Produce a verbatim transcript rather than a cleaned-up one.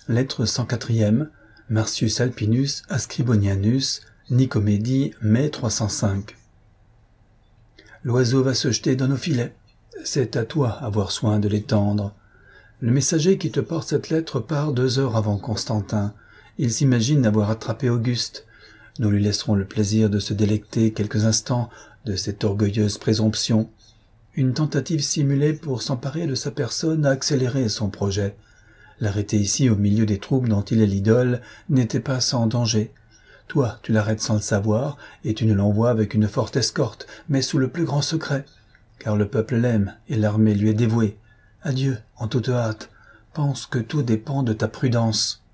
Lettre cent quatre, Marcius Alpinus Ascribonianus, Nicomédie, mai trois cent cinq. L'oiseau va se jeter dans nos filets. C'est à toi avoir soin de l'étendre. Le messager qui te porte cette lettre part deux heures avant Constantin. Il s'imagine avoir attrapé Auguste. Nous lui laisserons le plaisir de se délecter quelques instants de cette orgueilleuse présomption. Une tentative simulée pour s'emparer de sa personne a accéléré son projet. L'arrêter ici au milieu des troupes dont il est l'idole n'était pas sans danger. Toi, tu l'arrêtes sans le savoir, et tu ne l'envoies avec une forte escorte, mais sous le plus grand secret, car le peuple l'aime et l'armée lui est dévouée. Adieu, en toute hâte. Pense que tout dépend de ta prudence.